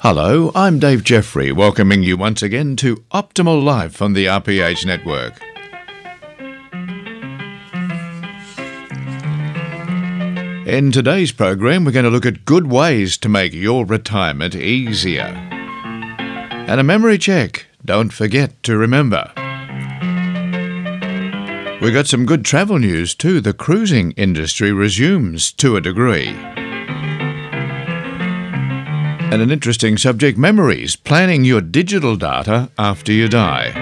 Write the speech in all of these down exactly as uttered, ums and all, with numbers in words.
Hello, I'm Dave Jeffrey, welcoming you once again to Optimal Life on the R P H Network. In today's program, we're going to look at good ways to make your retirement easier. And a memory check. Don't forget to remember. We got some good travel news too. The cruising industry resumes to a degree. And an interesting subject, memories, planning your digital data after you die.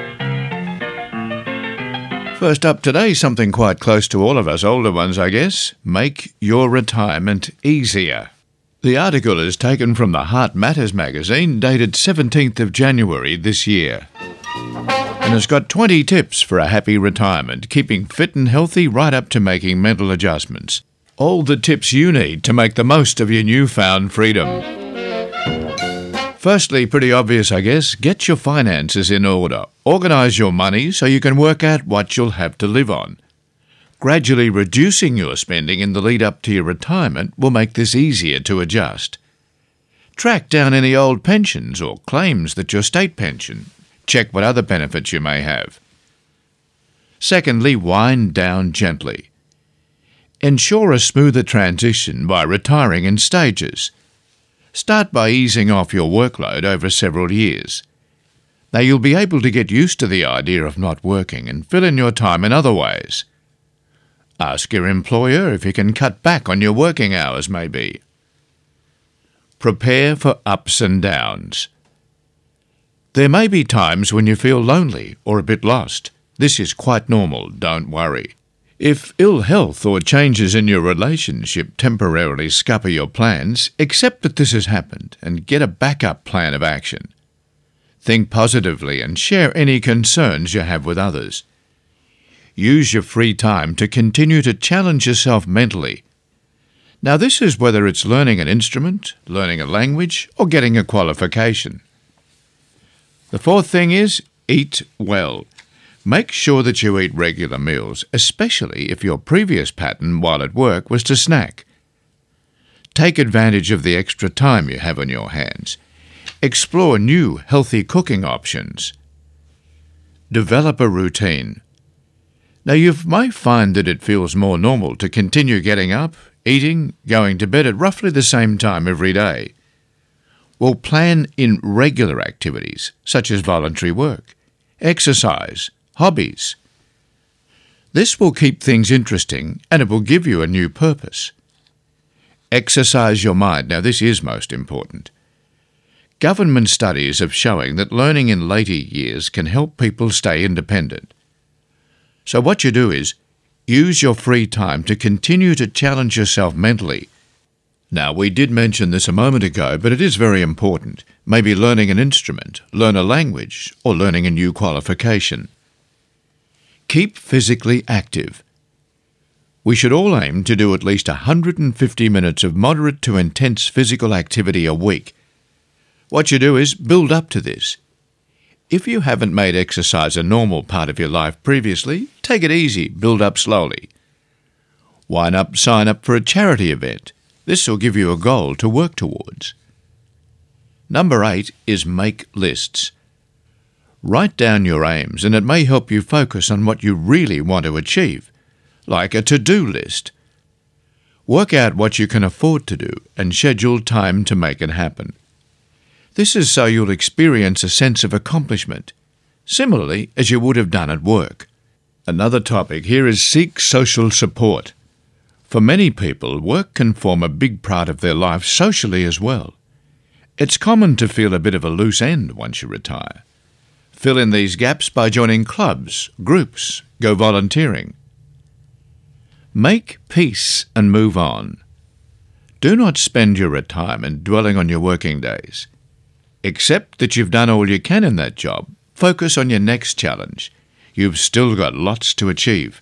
First up today, something quite close to all of us older ones, I guess. Make your retirement easier. The article is taken from the Heart Matters magazine, dated seventeenth of January this year. And it's got twenty tips for a happy retirement, keeping fit and healthy right up to making mental adjustments. All the tips you need to make the most of your newfound freedom. Firstly, pretty obvious, I guess, get your finances in order. Organise your money so you can work out what you'll have to live on. Gradually reducing your spending in the lead up to your retirement will make this easier to adjust. Track down any old pensions or claims that your state pension. Check what other benefits you may have. Secondly, wind down gently. Ensure a smoother transition by retiring in stages. Start by easing off your workload over several years. Now you'll be able to get used to the idea of not working and fill in your time in other ways. Ask your employer if you can cut back on your working hours maybe. Prepare for ups and downs. There may be times when you feel lonely or a bit lost. This is quite normal, don't worry. If ill health or changes in your relationship temporarily scupper your plans, accept that this has happened and get a backup plan of action. Think positively and share any concerns you have with others. Use your free time to continue to challenge yourself mentally. Now this is whether it's learning an instrument, learning a language, or getting a qualification. The fourth thing is, eat well. Make sure that you eat regular meals, especially if your previous pattern while at work was to snack. Take advantage of the extra time you have on your hands. Explore new, healthy cooking options. Develop a routine. Now you might find that it feels more normal to continue getting up, eating, going to bed at roughly the same time every day. Well, plan in regular activities, such as voluntary work, exercise, hobbies. This will keep things interesting and it will give you a new purpose. Exercise your mind. Now this is most important. Government studies are showing that learning in later years can help people stay independent. So what you do is, use your free time to continue to challenge yourself mentally. Now, we did mention this a moment ago, but it is very important. Maybe learning an instrument, learn a language, or learning a new qualification. Keep physically active. We should all aim to do at least one hundred fifty minutes of moderate to intense physical activity a week. What you do is build up to this. If you haven't made exercise a normal part of your life previously, take it easy, build up slowly. Why not sign up for a charity event? This will give you a goal to work towards. Number eight is make lists. Write down your aims and it may help you focus on what you really want to achieve, like a to-do list. Work out what you can afford to do and schedule time to make it happen. This is so you'll experience a sense of accomplishment, similarly as you would have done at work. Another topic here is seek social support. For many people, work can form a big part of their life socially as well. It's common to feel a bit of a loose end once you retire. Fill in these gaps by joining clubs, groups, go volunteering. Make peace and move on. Do not spend your retirement dwelling on your working days. Accept that you've done all you can in that job. Focus on your next challenge. You've still got lots to achieve.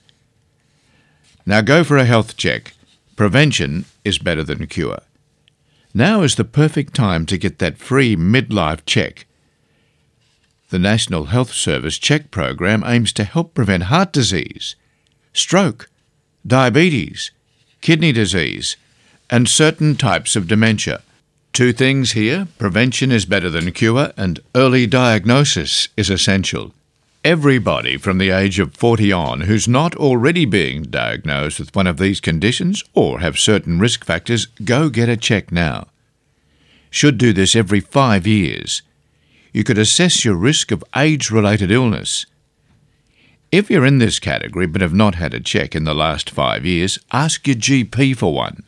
Now go for a health check. Prevention is better than cure. Now is the perfect time to get that free midlife check. The National Health Service Check Program aims to help prevent heart disease, stroke, diabetes, kidney disease, and certain types of dementia. Two things here: prevention is better than cure, and early diagnosis is essential. Everybody from the age of forty on who's not already being diagnosed with one of these conditions or have certain risk factors, go get a check now. Should do this every five years. You could assess your risk of age-related illness. If you're in this category but have not had a check in the last five years, ask your G P for one.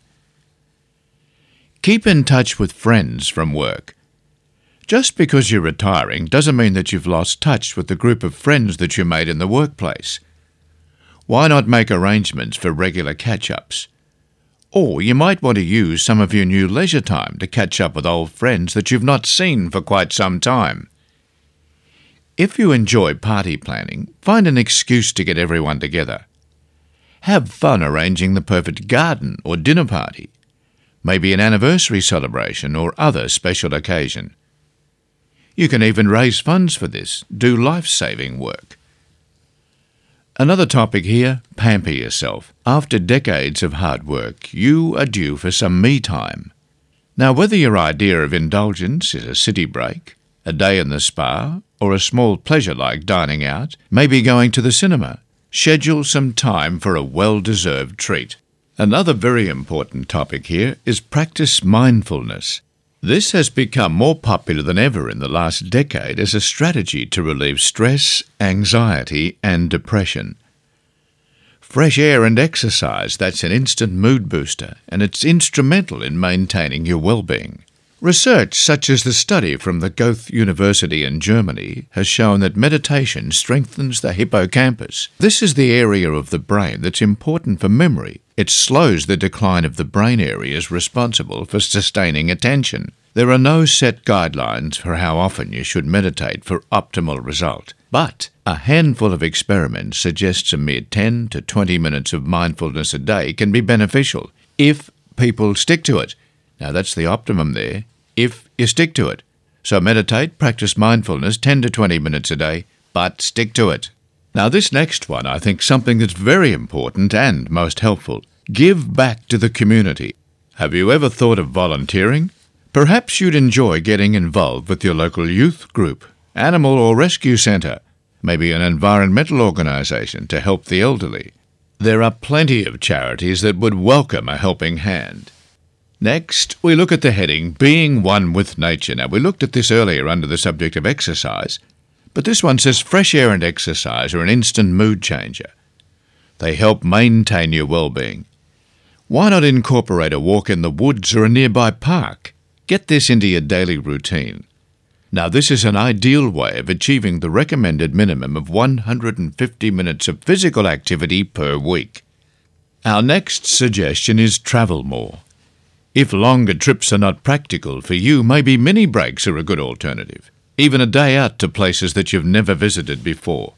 Keep in touch with friends from work. Just because you're retiring doesn't mean that you've lost touch with the group of friends that you made in the workplace. Why not make arrangements for regular catch-ups? Or you might want to use some of your new leisure time to catch up with old friends that you've not seen for quite some time. If you enjoy party planning, find an excuse to get everyone together. Have fun arranging the perfect garden or dinner party, maybe an anniversary celebration or other special occasion. You can even raise funds for this, do life-saving work. Another topic here: pamper yourself. After decades of hard work, you are due for some me time. Now, whether your idea of indulgence is a city break, a day in the spa, or a small pleasure like dining out, maybe going to the cinema, schedule some time for a well-deserved treat. Another very important topic here is practice mindfulness. This has become more popular than ever in the last decade as a strategy to relieve stress, anxiety, and depression. Fresh air and exercise, that's an instant mood booster, and it's instrumental in maintaining your well-being. Research such as the study from the Goethe University in Germany has shown that meditation strengthens the hippocampus. This is the area of the brain that's important for memory. It slows the decline of the brain areas responsible for sustaining attention. There are no set guidelines for how often you should meditate for optimal result, but a handful of experiments suggests a mere ten to twenty minutes of mindfulness a day can be beneficial if people stick to it. Now that's the optimum there, if you stick to it. So meditate, practice mindfulness ten to twenty minutes a day, but stick to it. Now this next one, I think something that's very important and most helpful. Give back to the community. Have you ever thought of volunteering? Perhaps you'd enjoy getting involved with your local youth group, animal or rescue centre, maybe an environmental organisation to help the elderly. There are plenty of charities that would welcome a helping hand. Next, we look at the heading, Being One with Nature. Now, we looked at this earlier under the subject of exercise, but this one says fresh air and exercise are an instant mood changer. They help maintain your well-being. Why not incorporate a walk in the woods or a nearby park? Get this into your daily routine. Now, this is an ideal way of achieving the recommended minimum of one hundred fifty minutes of physical activity per week. Our next suggestion is travel more. If longer trips are not practical for you, maybe mini breaks are a good alternative. Even a day out to places that you've never visited before.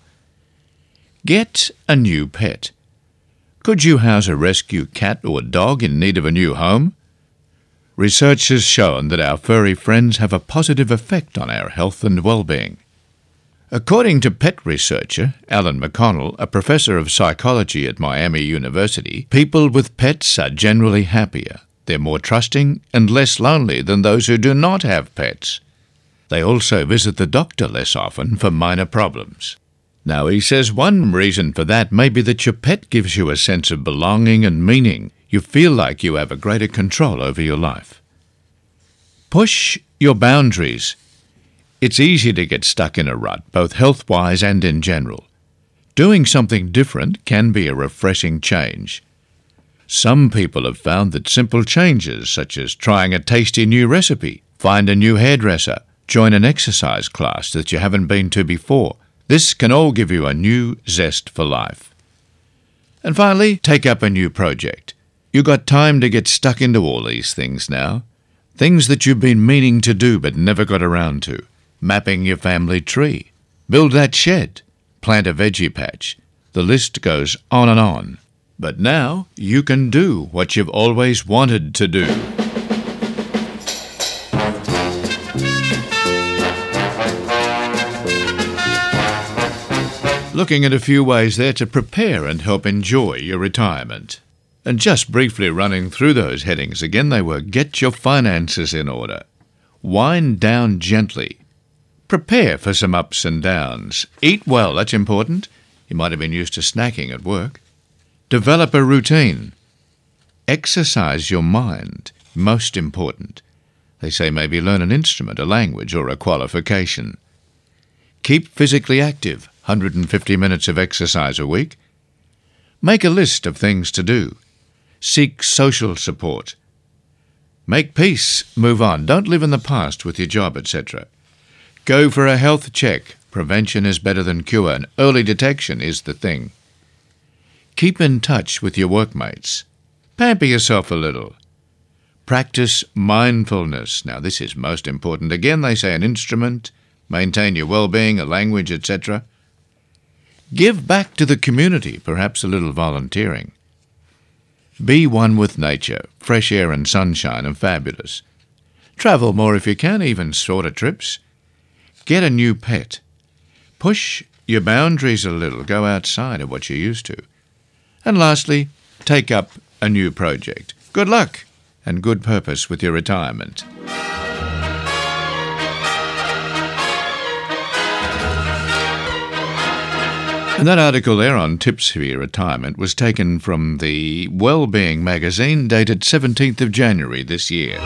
Get a new pet. Could you house a rescue cat or dog in need of a new home? Research has shown that our furry friends have a positive effect on our health and well-being. According to pet researcher Alan McConnell, a professor of psychology at Miami University, people with pets are generally happier. They're more trusting and less lonely than those who do not have pets. They also visit the doctor less often for minor problems. Now, he says one reason for that may be that your pet gives you a sense of belonging and meaning. You feel like you have a greater control over your life. Push your boundaries. It's easy to get stuck in a rut, both health-wise and in general. Doing something different can be a refreshing change. Some people have found that simple changes, such as trying a tasty new recipe, find a new hairdresser, join an exercise class that you haven't been to before, this can all give you a new zest for life. And finally, take up a new project. You've got time to get stuck into all these things now. Things that you've been meaning to do but never got around to. Mapping your family tree. Build that shed. Plant a veggie patch. The list goes on and on. But now you can do what you've always wanted to do. Looking at a few ways there to prepare and help enjoy your retirement. And just briefly running through those headings again, they were: get your finances in order, wind down gently, prepare for some ups and downs, eat well, that's important. You might have been used to snacking at work. Develop a routine. Exercise your mind, most important. They say maybe learn an instrument, a language, or a qualification. Keep physically active, one hundred fifty minutes of exercise a week. Make a list of things to do. Seek social support. Make peace, move on. Don't live in the past with your job, et cetera. Go for a health check. Prevention is better than cure, and early detection is the thing. Keep in touch with your workmates. Pamper yourself a little. Practice mindfulness. Now, this is most important. Again, they say an instrument. Maintain your well-being, a language, et cetera. Give back to the community, perhaps a little volunteering. Be one with nature. Fresh air and sunshine are fabulous. Travel more if you can, even shorter trips. Get a new pet. Push your boundaries a little. Go outside of what you're used to. And lastly, take up a new project. Good luck and good purpose with your retirement. And that article there on tips for your retirement was taken from the Wellbeing magazine dated seventeenth of January this year.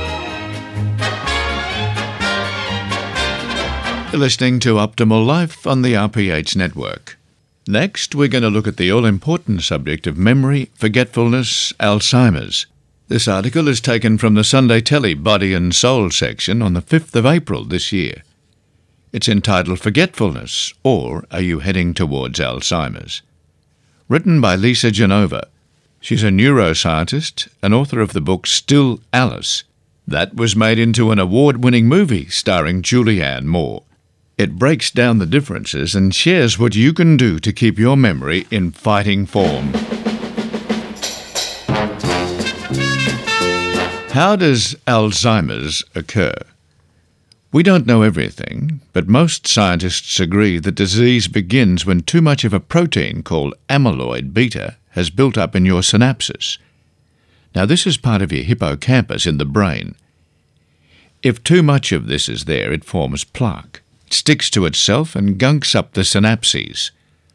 You're listening to Optimal Life on the R P H network. Next, we're going to look at the all-important subject of memory, forgetfulness, Alzheimer's. This article is taken from the Sunday Telly Body and Soul section on the fifth of April this year. It's entitled Forgetfulness, or Are You Heading Towards Alzheimer's? Written by Lisa Genova. She's a neuroscientist and author of the book Still Alice. That was made into an award-winning movie starring Julianne Moore. It breaks down the differences and shares what you can do to keep your memory in fighting form. How does Alzheimer's occur? We don't know everything, but most scientists agree that disease begins when too much of a protein called amyloid beta has built up in your synapses. Now, this is part of your hippocampus in the brain. If too much of this is there, it forms plaque. It sticks to itself and gunks up the synapses.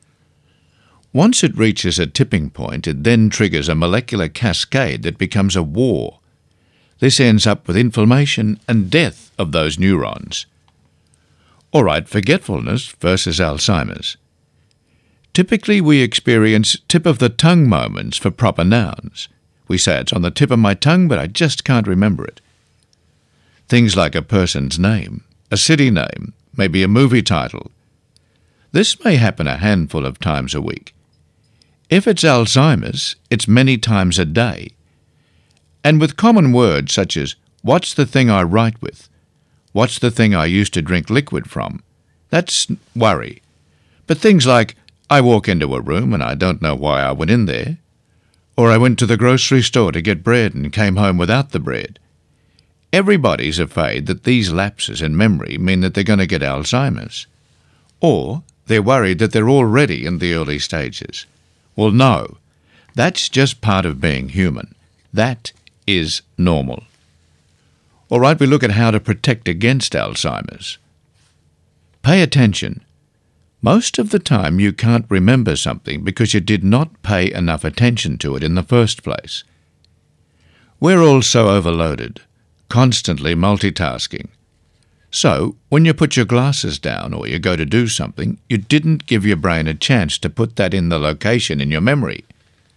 Once it reaches a tipping point, it then triggers a molecular cascade that becomes a war. This ends up with inflammation and death of those neurons. All right, forgetfulness versus Alzheimer's. Typically, we experience tip-of-the-tongue moments for proper nouns. We say it's on the tip of my tongue, but I just can't remember it. Things like a person's name, a city name, maybe a movie title. This may happen a handful of times a week. If it's Alzheimer's, it's many times a day. And with common words such as, what's the thing I write with? What's the thing I used to drink liquid from? That's worry. But things like, I walk into a room and I don't know why I went in there. Or I went to the grocery store to get bread and came home without the bread. Everybody's afraid that these lapses in memory mean that they're going to get Alzheimer's. Or they're worried that they're already in the early stages. Well, no. That's just part of being human. That is normal. All right, we look at how to protect against Alzheimer's. Pay attention. Most of the time you can't remember something because you did not pay enough attention to it in the first place. We're all so overloaded, constantly multitasking. So, when you put your glasses down or you go to do something, you didn't give your brain a chance to put that in the location in your memory.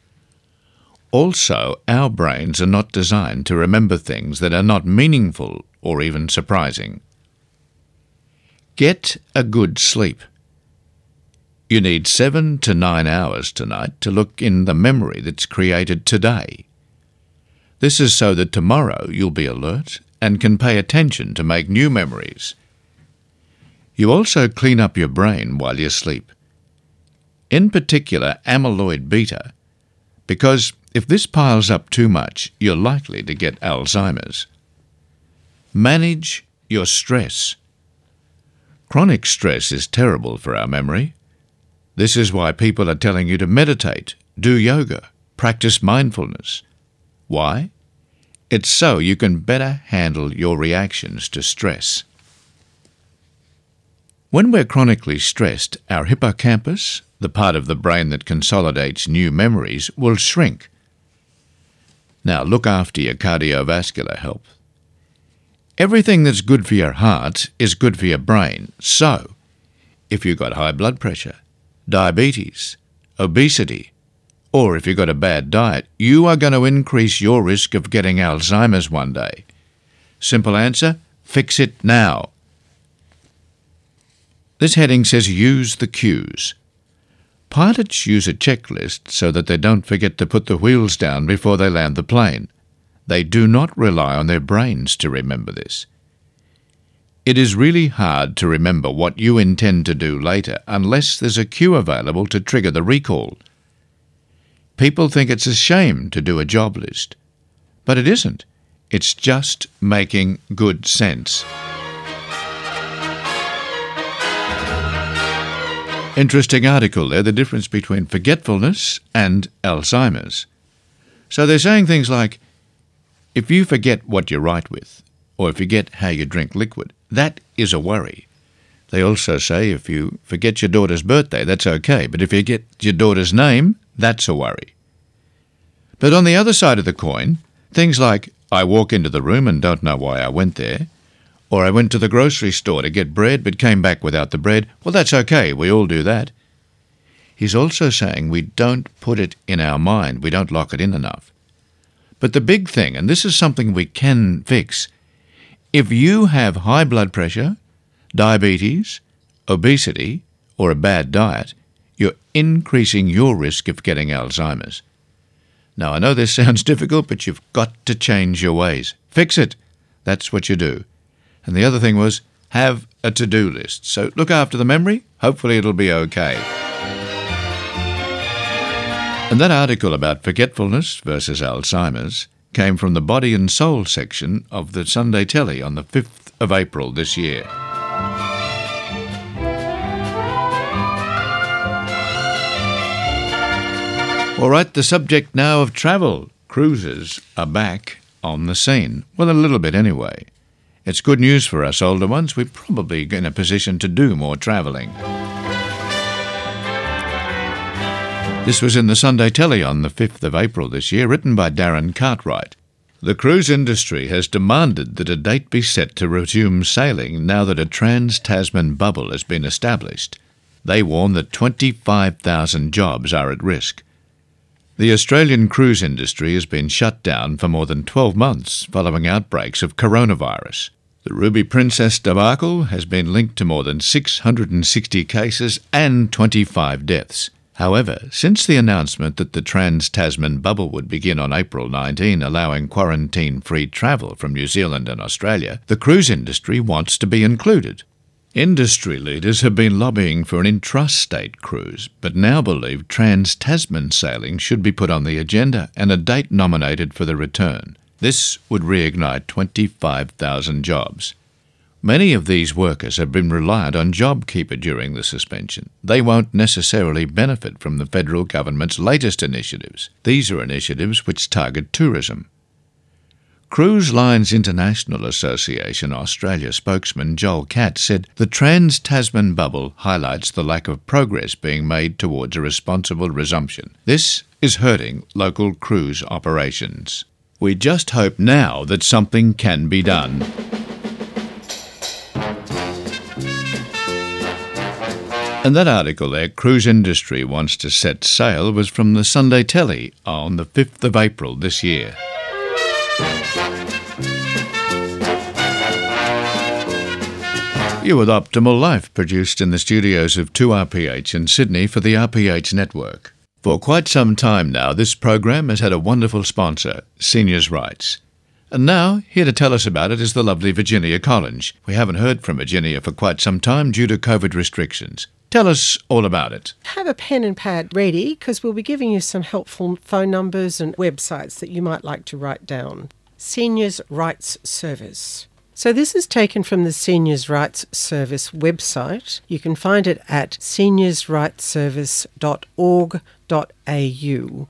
Also, our brains are not designed to remember things that are not meaningful or even surprising. Get a good sleep. You need seven to nine hours tonight to look in the memory that's created today. This is so that tomorrow you'll be alert and can pay attention to make new memories. You also clean up your brain while you sleep. In particular, amyloid beta, because if this piles up too much, you're likely to get Alzheimer's. Manage your stress. Chronic stress is terrible for our memory. This is why people are telling you to meditate, do yoga, practice mindfulness. Why? It's so you can better handle your reactions to stress. When we're chronically stressed, our hippocampus, the part of the brain that consolidates new memories, will shrink. Now look after your cardiovascular health. Everything that's good for your heart is good for your brain. So, if you've got high blood pressure, diabetes, obesity, or if you've got a bad diet, you are going to increase your risk of getting Alzheimer's one day. Simple answer, fix it now. This heading says use the cues. Pilots use a checklist so that they don't forget to put the wheels down before they land the plane. They do not rely on their brains to remember this. It is really hard to remember what you intend to do later unless there's a cue available to trigger the recall. People think it's a shame to do a job list, but it isn't. It's just making good sense. Interesting article there, the difference between forgetfulness and Alzheimer's. So they're saying things like, if you forget what you write with, or forget how you drink liquid, that is a worry. They also say if you forget your daughter's birthday, that's okay, but if you get your daughter's name, that's a worry. But on the other side of the coin, things like, I walk into the room and don't know why I went there, or I went to the grocery store to get bread but came back without the bread, well, that's okay, we all do that. He's also saying we don't put it in our mind, we don't lock it in enough. But the big thing, and this is something we can fix, if you have high blood pressure, diabetes, obesity, or a bad diet, you're increasing your risk of getting Alzheimer's. Now, I know this sounds difficult, but you've got to change your ways. Fix it. That's what you do. And the other thing was, have a to-do list. So look after the memory. Hopefully it'll be okay. And that article about forgetfulness versus Alzheimer's came from the Body and Soul section of the Sunday Telly on the fifth of April this year. All right, the subject now of travel. Cruises are back on the scene. Well, a little bit anyway. It's good news for us older ones. We're probably in a position to do more travelling. This was in the Sunday Telly on the fifth of April this year, written by Darren Cartwright. The cruise industry has demanded that a date be set to resume sailing now that a trans-Tasman bubble has been established. They warn that twenty-five thousand jobs are at risk. The Australian cruise industry has been shut down for more than twelve months following outbreaks of coronavirus. The Ruby Princess debacle has been linked to more than six hundred sixty cases and twenty-five deaths. However, since the announcement that the Trans-Tasman bubble would begin on April nineteenth, allowing quarantine-free travel from New Zealand and Australia, the cruise industry wants to be included. Industry leaders have been lobbying for an intrastate cruise, but now believe Trans-Tasman sailing should be put on the agenda and a date nominated for the return. This would reignite twenty-five thousand jobs. Many of these workers have been reliant on JobKeeper during the suspension. They won't necessarily benefit from the federal government's latest initiatives. These are initiatives which target tourism. Cruise Lines International Association Australia spokesman Joel Catt said the Trans-Tasman bubble highlights the lack of progress being made towards a responsible resumption. This is hurting local cruise operations. We just hope now that something can be done. And that article there, Cruise Industry Wants to Set Sail, was from the Sunday Telly on the fifth of April this year. You're with Optimal Life, produced in the studios of two R P H in Sydney for the R P H network. For quite some time now, this program has had a wonderful sponsor, Seniors' Rights. And now, here to tell us about it is the lovely Virginia Collins. We haven't heard from Virginia for quite some time due to COVID restrictions. Tell us all about it. Have a pen and pad ready, because we'll be giving you some helpful phone numbers and websites that you might like to write down. Seniors' Rights Service. So this is taken from the Seniors' Rights Service website. You can find it at seniors rights service dot org dot a u.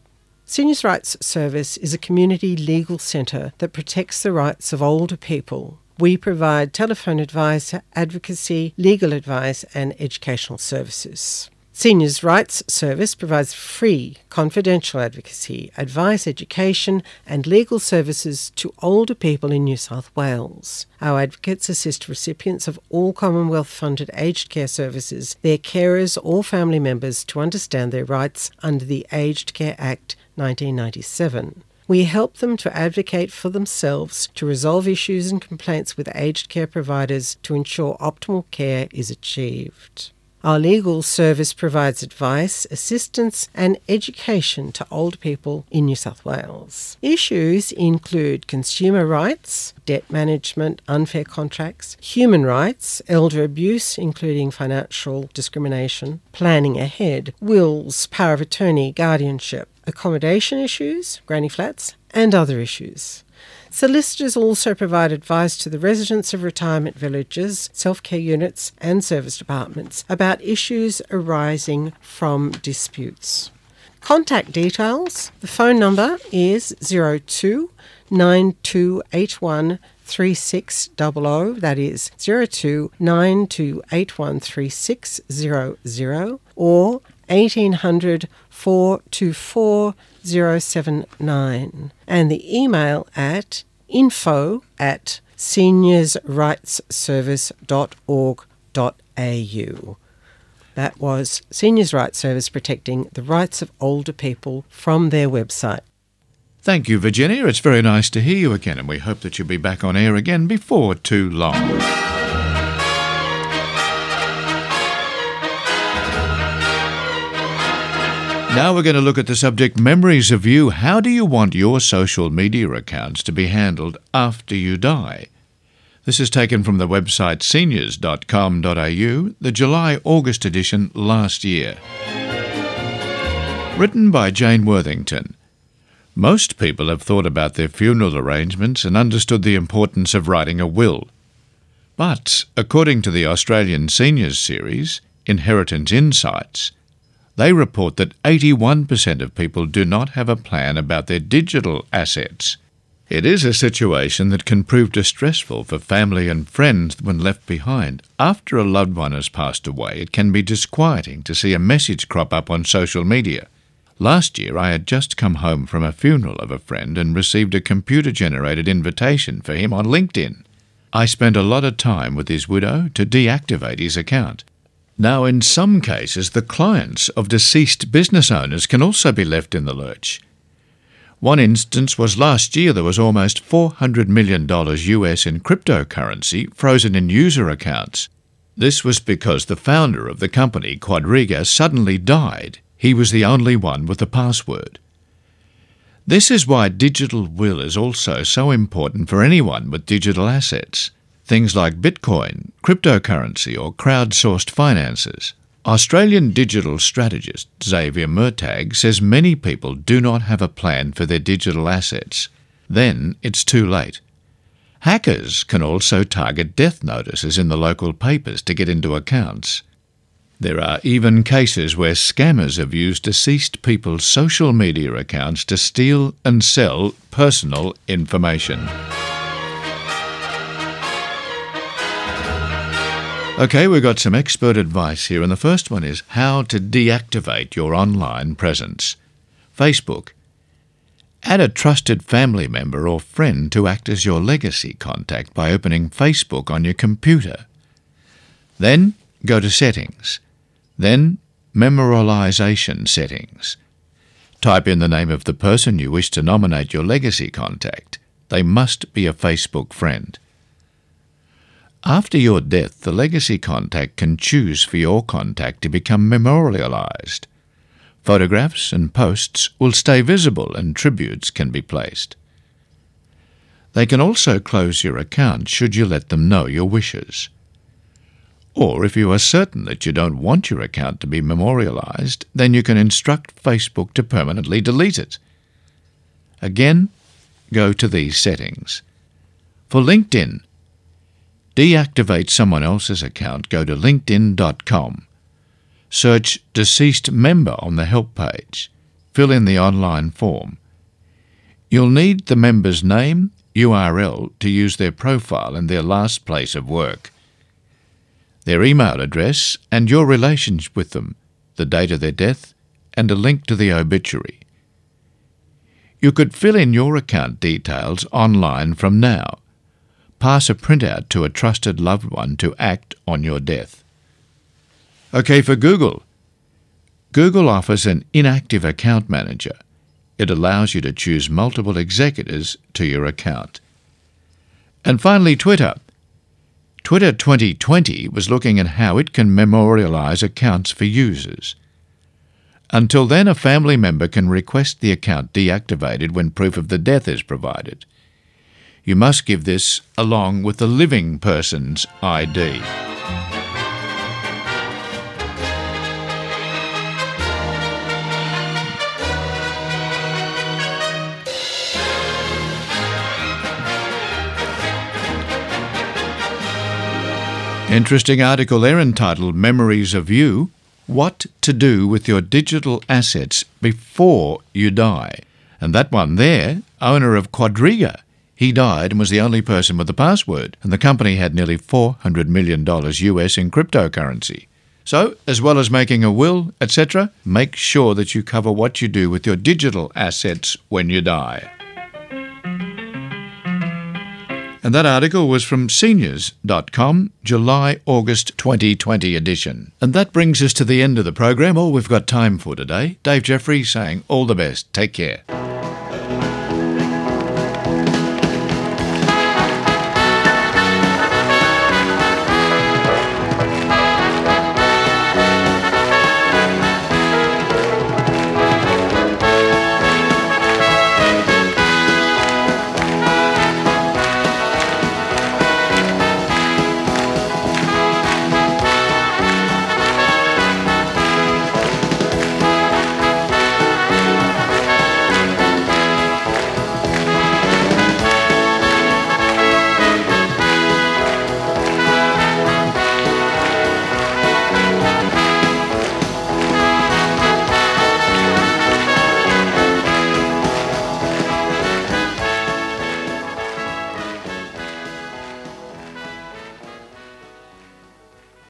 Seniors Rights Service is a community legal centre that protects the rights of older people. We provide telephone advice, advocacy, legal advice and educational services. Seniors Rights Service provides free, confidential advocacy, advice, education and legal services to older people in New South Wales. Our advocates assist recipients of all Commonwealth-funded aged care services, their carers or family members to understand their rights under the Aged Care Act nineteen ninety-seven. We help them to advocate for themselves, to resolve issues and complaints with aged care providers to ensure optimal care is achieved. Our legal service provides advice, assistance and education to older people in New South Wales. Issues include consumer rights, debt management, unfair contracts, human rights, elder abuse, including financial discrimination, planning ahead, wills, power of attorney, guardianship, accommodation issues, granny flats, and other issues. Solicitors also provide advice to the residents of retirement villages, self-care units and service departments about issues arising from disputes. Contact details. The phone number is zero two nine two eight one three six zero zero. That is zero two nine two eight one three six zero zero or eighteen hundred four two four zero seven nine, and the email at info at seniors rights service dot org dot a u. That was Seniors Rights Service, protecting the rights of older people, from their website. Thank you, Virginia. It's very nice to hear you again, and we hope that you'll be back on air again before too long. Now we're going to look at the subject, Memories of You. How do you want your social media accounts to be handled after you die? This is taken from the website seniors dot com dot a u, the July-August edition last year. Written by Jane Worthington. Most people have thought about their funeral arrangements and understood the importance of writing a will. But, according to the Australian Seniors series, Inheritance Insights, they report that eighty-one percent of people do not have a plan about their digital assets. It is a situation that can prove distressful for family and friends when left behind. After a loved one has passed away, it can be disquieting to see a message crop up on social media. Last year, I had just come home from a funeral of a friend and received a computer-generated invitation for him on LinkedIn. I spent a lot of time with his widow to deactivate his account. Now, in some cases, the clients of deceased business owners can also be left in the lurch. One instance was last year there was almost four hundred million dollars U S in cryptocurrency frozen in user accounts. This was because the founder of the company, Quadriga, suddenly died. He was the only one with the password. This is why digital will is also so important for anyone with digital assets. Things like Bitcoin, cryptocurrency or crowdsourced finances. Australian digital strategist Xavier Murtagh says many people do not have a plan for their digital assets. Then it's too late. Hackers can also target death notices in the local papers to get into accounts. There are even cases where scammers have used deceased people's social media accounts to steal and sell personal information. Okay, we've got some expert advice here, and the first one is how to deactivate your online presence. Facebook. Add a trusted family member or friend to act as your legacy contact by opening Facebook on your computer. Then go to Settings. Then Memorialization Settings. Type in the name of the person you wish to nominate your legacy contact. They must be a Facebook friend. After your death, the legacy contact can choose for your contact to become memorialized. Photographs and posts will stay visible and tributes can be placed. They can also close your account should you let them know your wishes. Or if you are certain that you don't want your account to be memorialized, then you can instruct Facebook to permanently delete it. Again, go to these settings. For LinkedIn, deactivate someone else's account, go to linkedin dot com. Search Deceased Member on the help page. fill in the online form. You'll need the member's name, U R L to use their profile and their last place of work, their email address and your relationship with them, the date of their death, and a link to the obituary. You could fill in your account details online from now. Pass a printout to a trusted loved one to act on your death. OK, for Google. Google offers an inactive account manager. It allows you to choose multiple executors to your account. And finally, Twitter. Twitter twenty twenty was looking at how it can memorialize accounts for users. Until then, a family member can request the account deactivated when proof of the death is provided. You must give this along with the living person's I D. Interesting article there entitled Memories of You, What to Do with Your Digital Assets Before You Die. And that one there, owner of Quadriga. He died and was the only person with the password, and the company had nearly four hundred million dollars U S in cryptocurrency. So, as well as making a will, et cetera, make sure that you cover what you do with your digital assets when you die. And that article was from seniors dot com, July-August twenty twenty edition. And that brings us to the end of the program, all we've got time for today. Dave Jeffrey saying all the best. Take care.